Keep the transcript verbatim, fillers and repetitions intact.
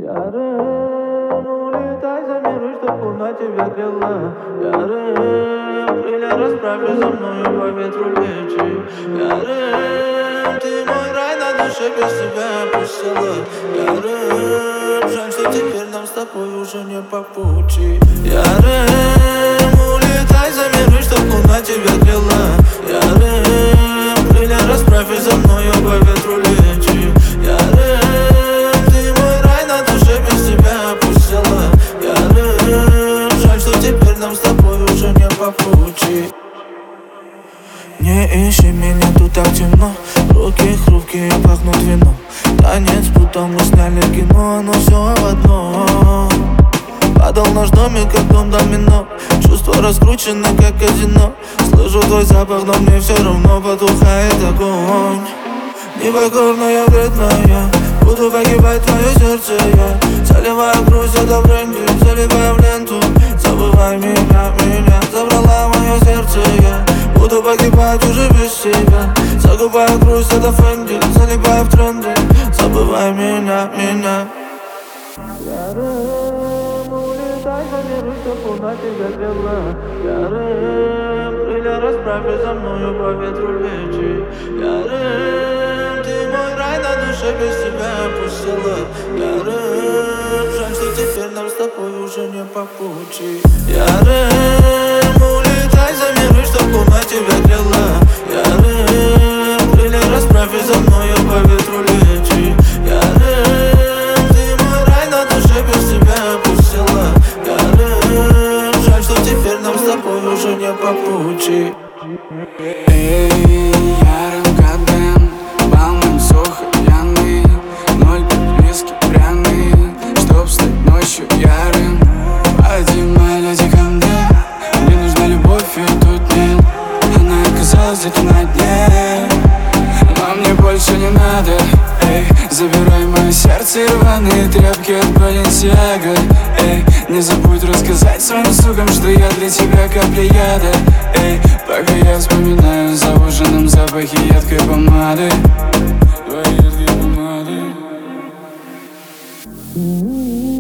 Ярым, улетай за миры, чтоб луна тебя грела. Ярым, крылья расправь и за мною по ветру лети. Ярым, ты мой рай на душе, без тебя опустела. Ярым, жаль, что теперь нам с тобой уже не по пути. Ярым, улетай за миры, чтоб луна тебя грела. Ярым, крылья расправь и за мною по ветру лети. Ярым, ты мой рай на душе, без тебя опустела. Ярым, жаль, что теперь нам с тобой уже не по пути. Не ищи меня, тут так темно. Руки хрупкие, пахнут вином. Танец, будто мы сняли кино, оно все в одно. Падал наш домик, как дом домино. Чувства раскручены, как казино. Слышу твой запах, но мне все равно потухает огонь. Непокорная, вредная, буду погибать твое сердце я. Заливаю грусть, это бренди, заливаю в ленту. Забывай меня, меня забрала мое сердце я. Буду погибать уже без себя. Закупаю грусть, это фэнди, залипаю в тренды. Забывай меня, меня. Ярым, улетай за миры, чтоб луна тебя грела. Ярым, крылья расправь и за мною по ветру лети. Ярым, ты мой рай на душе, без тебя опустела. Ярым, жаль, что теперь нам с тобой уже не по пути. Ярым, улетай за миры, чтоб луна тебя грела. Ярым, крылья расправь и за мною по ветру лети. Ярым, ты мой рай на душе, без тебя опустела. Ярым, жаль, что теперь нам с тобой уже не по пути. Эй, ярым годем, балман сухо пьяный. Ноль подвески пряные, чтоб стать ночью ярым. Поднимай, леди, ко мне, мне нужна любовь, и тут нет. Она оказалась где-то на дне, но мне больше не надо. Эй, забирай мое сердце и рваные тряпки от Баленсиаго. Эй, не забудь рассказать своим слугам, что я для тебя капля яда. Эй, пока я вспоминаю за ужином запахи едкой помады. Твоей едкой помады.